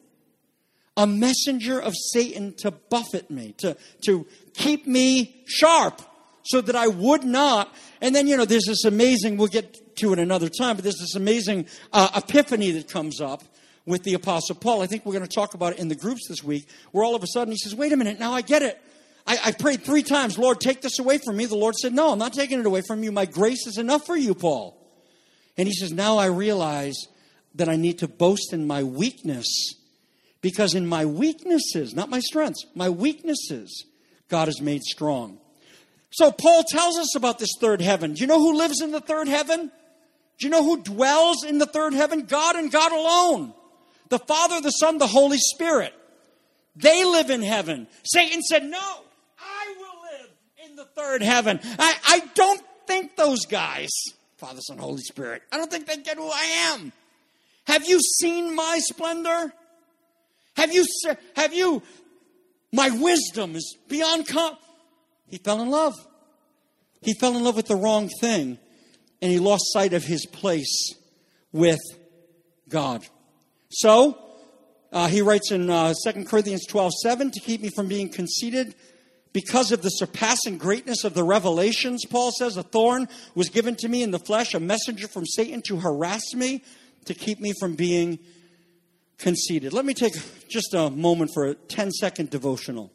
A messenger of Satan to buffet me, to keep me sharp so that I would not. And then, there's this amazing, we'll get to it another time, but there's this amazing epiphany that comes up with the Apostle Paul. I think we're going to talk about it in the groups this week, where all of a sudden he says, wait a minute, now I get it. I prayed 3 times, Lord, take this away from me. The Lord said, no, I'm not taking it away from you. My grace is enough for you, Paul. And he says, now I realize that I need to boast in my weakness, because in my weaknesses, not my strengths, my weaknesses, God is made strong. So Paul tells us about this third heaven. Do you know who lives in the third heaven? Do you know who dwells in the third heaven? God and God alone. The Father, the Son, the Holy Spirit. They live in heaven. Satan said, no, I will live in the third heaven. I don't think those guys, Father, Son, Holy Spirit, I don't think they get who I am. Have you seen my splendor? Have you, my wisdom is beyond He fell in love. He fell in love with the wrong thing, and he lost sight of his place with God. So, he writes in 2 Corinthians 12:7, to keep me from being conceited, because of the surpassing greatness of the revelations, Paul says, a thorn was given to me in the flesh, a messenger from Satan to harass me, to keep me from being conceited. Let me take just a moment for a 10-second devotional.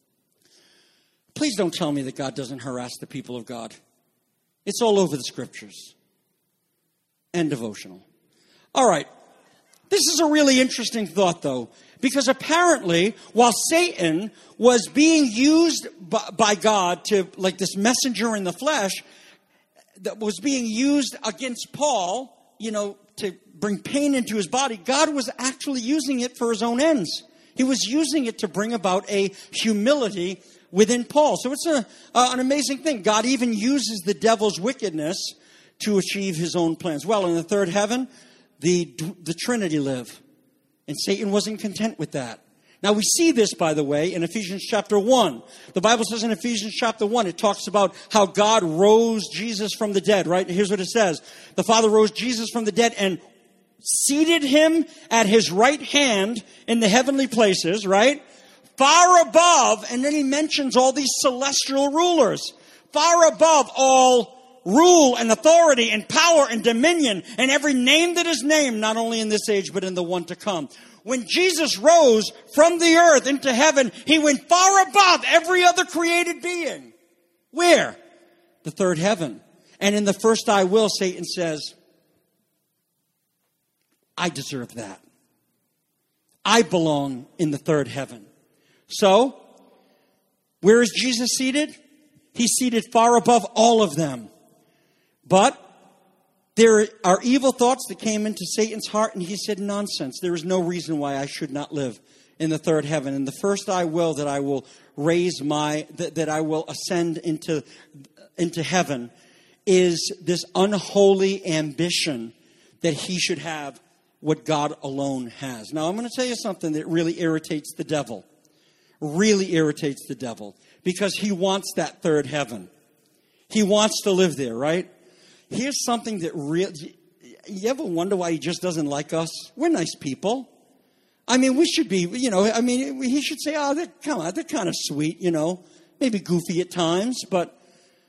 Please don't tell me that God doesn't harass the people of God. It's all over the scriptures. And devotional. All right. This is a really interesting thought, though, because apparently, while Satan was being used by God to, like this messenger in the flesh, that was being used against Paul, to bring pain into his body, God was actually using it for his own ends. He was using it to bring about a humility within Paul. So it's an amazing thing. God even uses the devil's wickedness to achieve his own plans. Well, in the third heaven, the Trinity live. And Satan wasn't content with that. Now we see this, by the way, in Ephesians chapter 1. The Bible says in Ephesians chapter 1, it talks about how God rose Jesus from the dead, right? Here's what it says. The Father rose Jesus from the dead and seated him at his right hand in the heavenly places, right? Far above, and then he mentions all these celestial rulers. Far above all rule and authority and power and dominion and every name that is named, not only in this age, but in the one to come. When Jesus rose from the earth into heaven, he went far above every other created being. Where? The third heaven. And in the first I will, Satan says, I deserve that. I belong in the third heaven. So, where is Jesus seated? He's seated far above all of them. But there are evil thoughts that came into Satan's heart, and he said, nonsense. There is no reason why I should not live in the third heaven. And the first I will that I will raise that I will ascend into heaven is this unholy ambition that he should have what God alone has. Now, I'm going to tell you something that really irritates the devil. Really irritates the devil. Because he wants that third heaven. He wants to live there, right? Here's something that really... You ever wonder why he just doesn't like us? We're nice people. I mean, we should be, he should say, oh, they're kind of sweet, maybe goofy at times, but,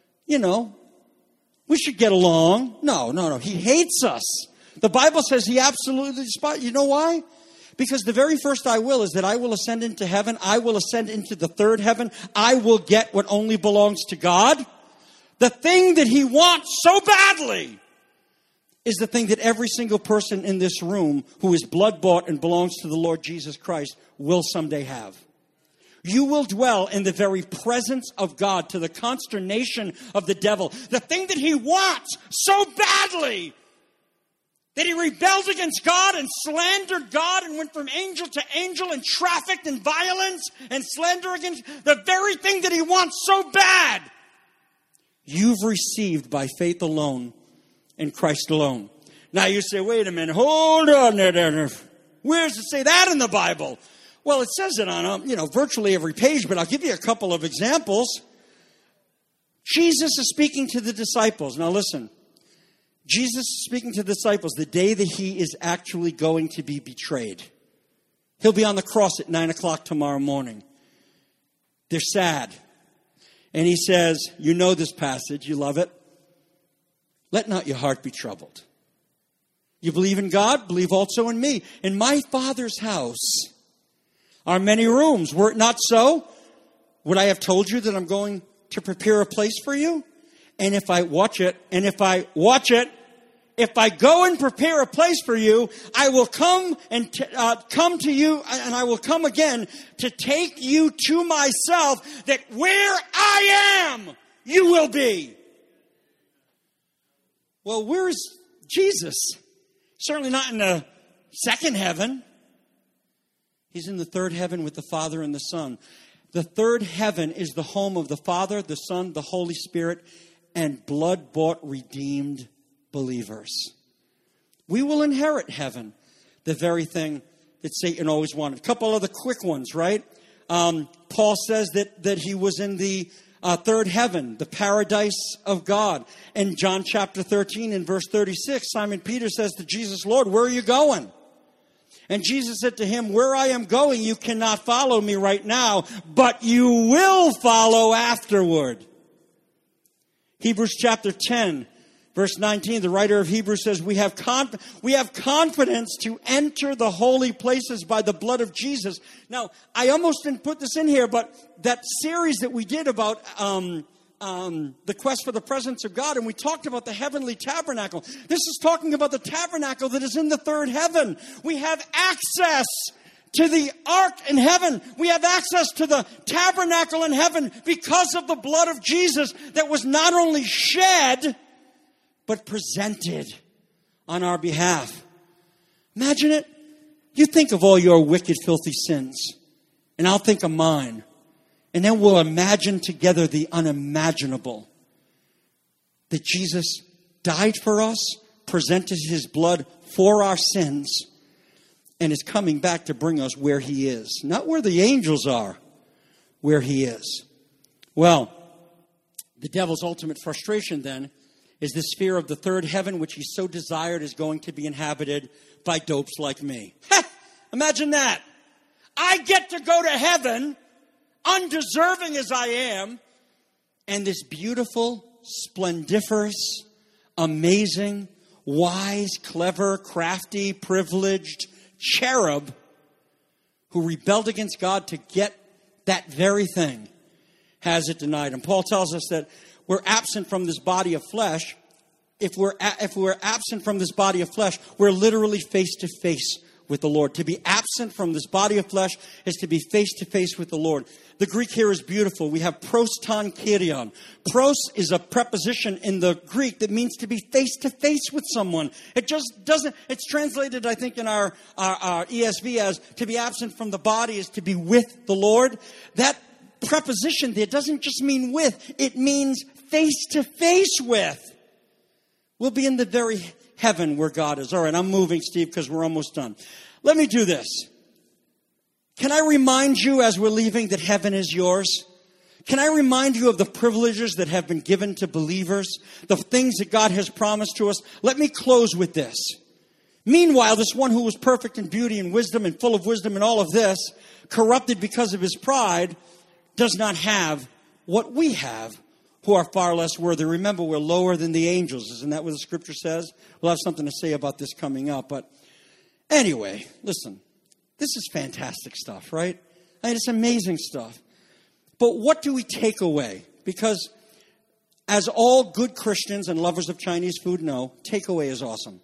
we should get along. No. He hates us. The Bible says he absolutely despises. You know why? Because the very first I will is that I will ascend into heaven. I will ascend into the third heaven. I will get what only belongs to God. The thing that he wants so badly is the thing that every single person in this room who is blood-bought and belongs to the Lord Jesus Christ will someday have. You will dwell in the very presence of God to the consternation of the devil. The thing that he wants so badly That he rebelled against God and slandered God and went from angel to angel and trafficked in violence and slander against the very thing that he wants so bad. You've received by faith alone in Christ alone. Now you say, wait a minute, hold on there. Where does it say that in the Bible? Well, it says it on virtually every page, but I'll give you a couple of examples. Jesus is speaking to the disciples. Now listen. Jesus is speaking to the disciples the day that he is actually going to be betrayed. He'll be on the cross at 9 o'clock tomorrow morning. They're sad. And he says, you know this passage, you love it. Let not your heart be troubled. You believe in God, believe also in me. In my Father's house are many rooms. Were it not so, would I have told you that I'm going to prepare a place for you? And if I go and prepare a place for you, I will come to you, and I will come again to take you to myself, that where I am, you will be. Well, where is Jesus? Certainly not in the second heaven. He's in the third heaven with the Father and the Son. The third heaven is the home of the Father, the Son, the Holy Spirit, and blood-bought, redeemed believers. We will inherit heaven, the very thing that Satan always wanted. A couple other quick ones, right? Paul says that he was in the third heaven, the paradise of God. In John chapter 13 and verse 36, Simon Peter says to Jesus, Lord, where are you going? And Jesus said to him, where I am going, you cannot follow me right now, but you will follow afterward. Hebrews chapter 10, verse 19, the writer of Hebrews says, we have confidence to enter the holy places by the blood of Jesus. Now, I almost didn't put this in here, but that series that we did about the quest for the presence of God, and we talked about the heavenly tabernacle. This is talking about the tabernacle that is in the third heaven. We have access to the ark in heaven. We have access to the tabernacle in heaven because of the blood of Jesus that was not only shed, but presented on our behalf. Imagine it. You think of all your wicked, filthy sins, and I'll think of mine. And then we'll imagine together the unimaginable. That Jesus died for us, presented his blood for our sins, and is coming back to bring us where he is. Not where the angels are, where he is. Well, the devil's ultimate frustration then is this fear of the third heaven, which he so desired is going to be inhabited by dopes like me. Imagine that. I get to go to heaven, undeserving as I am, and this beautiful, splendiferous, amazing, wise, clever, crafty, privileged cherub who rebelled against God to get that very thing has it denied. And Paul tells us that we're absent from this body of flesh. If we're absent from this body of flesh, we're literally face to face with the Lord. To be absent from this body of flesh is to be face to face with the Lord. The Greek here is beautiful. We have proston kyrion. Pros is a preposition in the Greek that means to be face to face with someone. It just doesn't, it's translated, I think, in our ESV as to be absent from the body is to be with the Lord. That preposition there doesn't just mean with, it means face to face with. We'll be in the very heaven where God is. All right, I'm moving, Steve, because we're almost done. Let me do this. Can I remind you as we're leaving that heaven is yours? Can I remind you of the privileges that have been given to believers? The things that God has promised to us? Let me close with this. Meanwhile, this one who was perfect in beauty and wisdom and full of wisdom and all of this, corrupted because of his pride, does not have what we have, who are far less worthy. Remember, we're lower than the angels. Isn't that what the scripture says? We'll have something to say about this coming up. But anyway, listen. This is fantastic stuff, right? I mean, it's amazing stuff. But what do we take away? Because as all good Christians and lovers of Chinese food know, takeaway is awesome.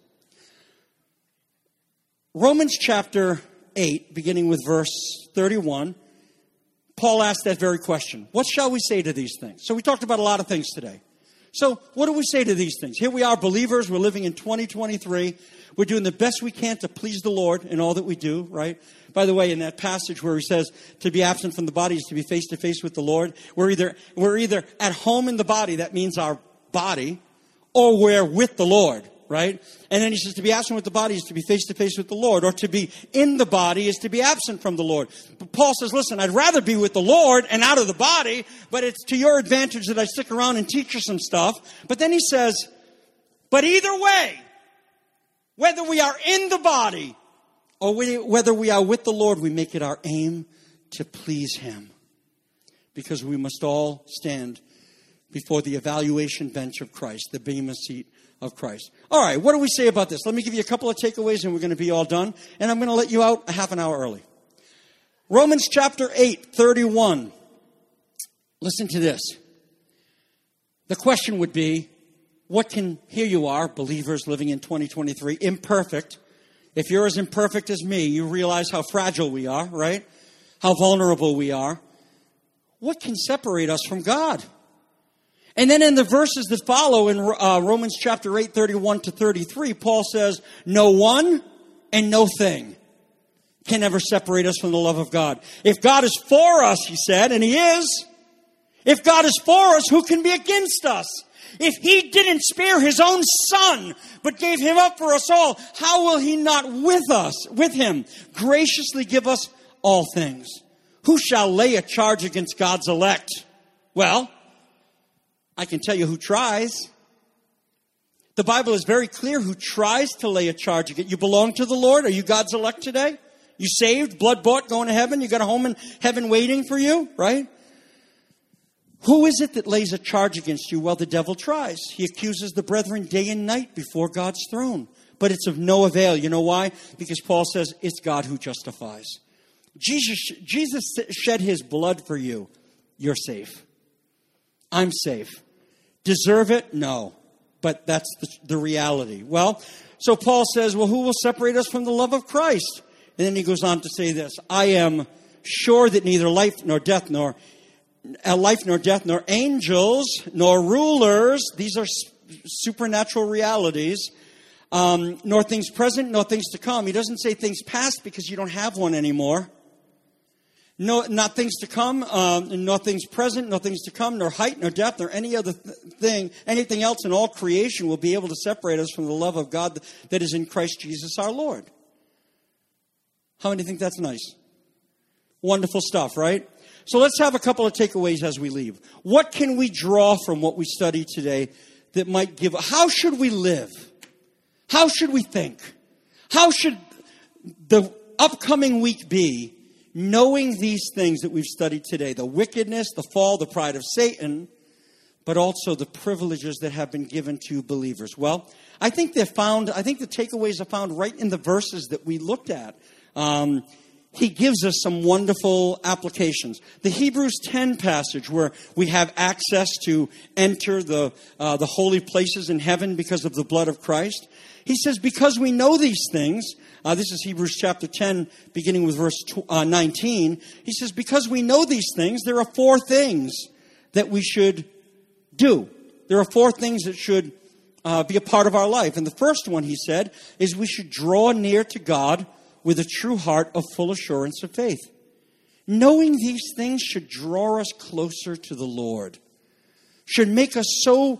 Romans chapter 8, beginning with verse 31, Paul asked that very question. What shall we say to these things? So we talked about a lot of things today. So what do we say to these things? Here we are, believers. We're living in 2023. We're doing the best we can to please the Lord in all that we do, right? By the way, in that passage where he says to be absent from the body is to be face to face with the Lord, we're either at home in the body, that means our body, or we're with the Lord, right? And then he says to be absent with the body is to be face to face with the Lord, or to be in the body is to be absent from the Lord. But Paul says, listen, I'd rather be with the Lord and out of the body, but it's to your advantage that I stick around and teach you some stuff. But then he says, but either way, whether we are in the body or whether we are with the Lord, we make it our aim to please him. Because we must all stand before the evaluation bench of Christ, the bema seat of Christ. All right, what do we say about this? Let me give you a couple of takeaways and we're going to be all done. And I'm going to let you out a half an hour early. Romans chapter 8, 31. Listen to this. The question would be, here you are, believers living in 2023, imperfect. If you're as imperfect as me, you realize how fragile we are, right? How vulnerable we are. What can separate us from God? And then in the verses that follow in Romans chapter 8, 31 to 33, Paul says, no one and no thing can ever separate us from the love of God. If God is for us, he said, and he is, if God is for us, who can be against us? If he didn't spare his own son, but gave him up for us all, how will he not with him, graciously give us all things? Who shall lay a charge against God's elect? Well, I can tell you who tries. The Bible is very clear who tries to lay a charge against you. Belong to the Lord? Are you God's elect today? You saved, blood bought, going to heaven? You got a home in heaven waiting for you, right? Who is it that lays a charge against you? Well, the devil tries. He accuses the brethren day and night before God's throne. But it's of no avail. You know why? Because Paul says it's God who justifies. Jesus shed his blood for you. You're safe. I'm safe. Deserve it? No. But that's the reality. Well, so Paul says, well, who will separate us from the love of Christ? And then he goes on to say this. I am sure that neither life nor death, nor angels, nor rulers, these are supernatural realities, nor things present, nor things to come. He doesn't say things past because you don't have one anymore. No, not things to come, nor things present, nor things to come, nor height, nor depth, nor any other thing, anything else in all creation will be able to separate us from the love of God that is in Christ Jesus our Lord. How many think that's nice? Wonderful stuff, right? So let's have a couple of takeaways as we leave. What can we draw from what we studied today that might give... How should we live? How should we think? How should the upcoming week be knowing these things that we've studied today? The wickedness, the fall, the pride of Satan, but also the privileges that have been given to believers. Well, I think the takeaways are found right in the verses that we looked at. He gives us some wonderful applications. The Hebrews 10 passage where we have access to enter the holy places in heaven because of the blood of Christ. He says, because we know these things, this is Hebrews chapter 10, beginning with verse 19. He says, because we know these things, there are 4 things that we should do. There are 4 things that should be a part of our life. And the first one, he said, is we should draw near to God with a true heart of full assurance of faith. Knowing these things should draw us closer to the Lord. Should make us so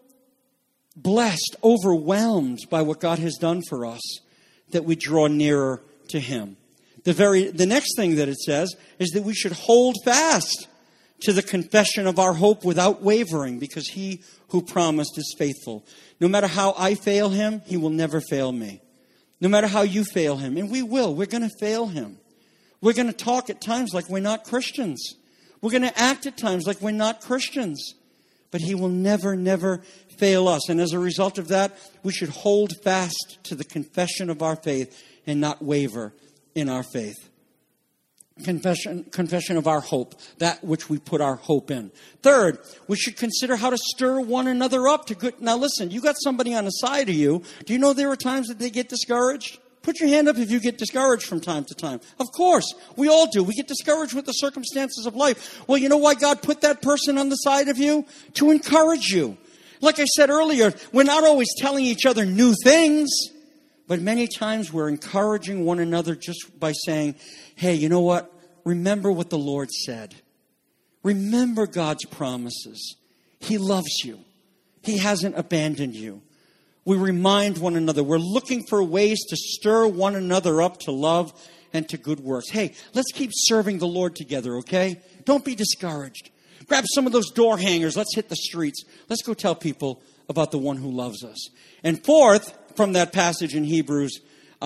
blessed, overwhelmed by what God has done for us that we draw nearer to him. The next thing that it says is that we should hold fast to the confession of our hope without wavering, because he who promised is faithful. No matter how I fail him, he will never fail me. No matter how you fail him, and we're going to fail him. We're going to talk at times like we're not Christians. We're going to act at times like we're not Christians. But he will never, never fail us. And as a result of that, we should hold fast to the confession of our faith and not waver in our faith. Confession of our hope, that which we put our hope in. Third, we should consider how to stir one another up to good. Now listen, you got somebody on the side of you. Do you know there are times that they get discouraged? Put your hand up if you get discouraged from time to time. Of course, we all do. We get discouraged with the circumstances of life. Well, you know why God put that person on the side of you? To encourage you. Like I said earlier, we're not always telling each other new things, but many times we're encouraging one another just by saying, hey, you know what? Remember what the Lord said. Remember God's promises. He loves you. He hasn't abandoned you. We remind one another. We're looking for ways to stir one another up to love and to good works. Hey, let's keep serving the Lord together, okay? Don't be discouraged. Grab some of those door hangers. Let's hit the streets. Let's go tell people about the one who loves us. And fourth, from that passage in Hebrews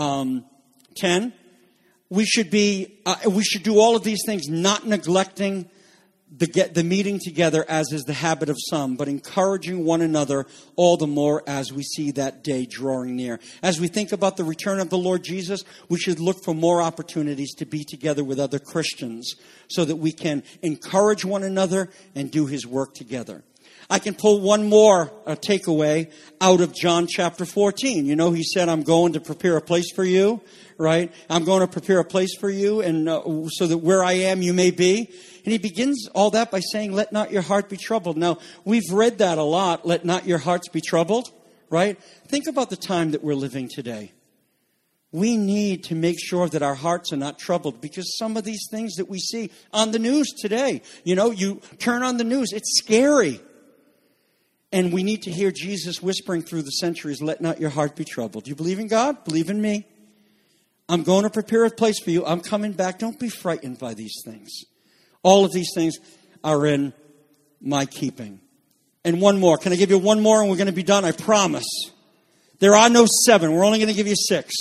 10, we should do all of these things, not neglecting the meeting together, as is the habit of some, but encouraging one another all the more as we see that day drawing near. As we think about the return of the Lord Jesus, we should look for more opportunities to be together with other Christians so that we can encourage one another and do His work together. I can pull one more takeaway out of John chapter 14. You know, He said, I'm going to prepare a place for you, right? I'm going to prepare a place for you, and so that where I am, you may be. And He begins all that by saying, let not your heart be troubled. Now, we've read that a lot, let not your hearts be troubled, right? Think about the time that we're living today. We need to make sure that our hearts are not troubled, because some of these things that we see on the news today, you know, you turn on the news, it's scary. And we need to hear Jesus whispering through the centuries, let not your heart be troubled. You believe in God? Believe in me. I'm going to prepare a place for you. I'm coming back. Don't be frightened by these things. All of these things are in my keeping. And one more. Can I give you one more and we're going to be done? I promise. There are no 7. We're only going to give you 6.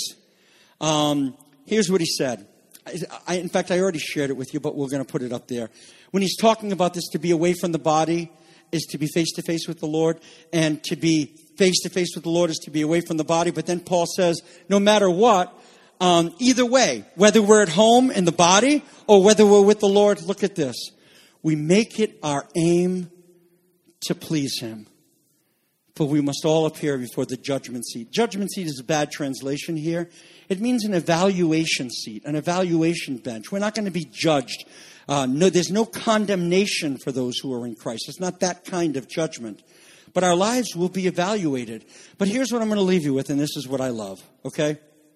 Here's what He said. In fact, I already shared it with you, but we're going to put it up there. When He's talking about this, to be away from the body is to be face-to-face with the Lord, and to be face-to-face with the Lord is to be away from the body. But then Paul says, no matter what, either way, whether we're at home in the body or whether we're with the Lord, look at this. We make it our aim to please Him. For we must all appear before the judgment seat. Judgment seat is a bad translation here. It means an evaluation seat, an evaluation bench. We're not going to be judged. There's no condemnation for those who are in Christ. It's not that kind of judgment. But our lives will be evaluated. But here's what I'm going to leave you with, and this is what I love, okay?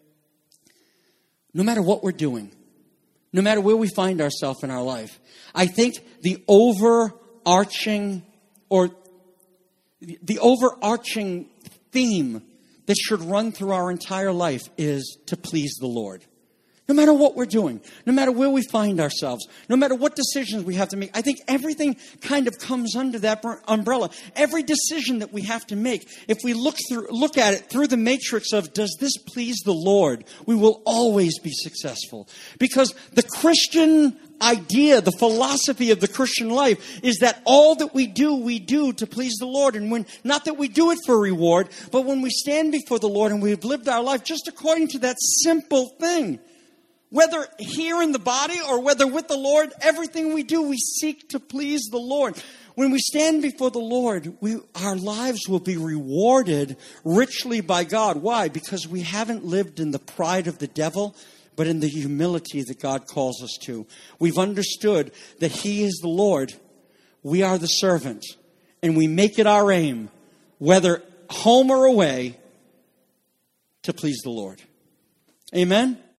No matter what we're doing, no matter where we find ourselves in our life, I think the overarching theme that should run through our entire life is to please the Lord. No matter what we're doing, no matter where we find ourselves, no matter what decisions we have to make, I think everything kind of comes under that umbrella. Every decision that we have to make, if we look at it through the matrix of, does this please the Lord, we will always be successful. Because the Christian idea, the philosophy of the Christian life is that all that we do to please the Lord. And not that we do it for reward, but when we stand before the Lord and we've lived our life just according to that simple thing, whether here in the body or whether with the Lord, everything we do, we seek to please the Lord. When we stand before the Lord, our lives will be rewarded richly by God. Why? Because we haven't lived in the pride of the devil, but in the humility that God calls us to. We've understood that He is the Lord, we are the servant, and we make it our aim, whether home or away, to please the Lord. Amen?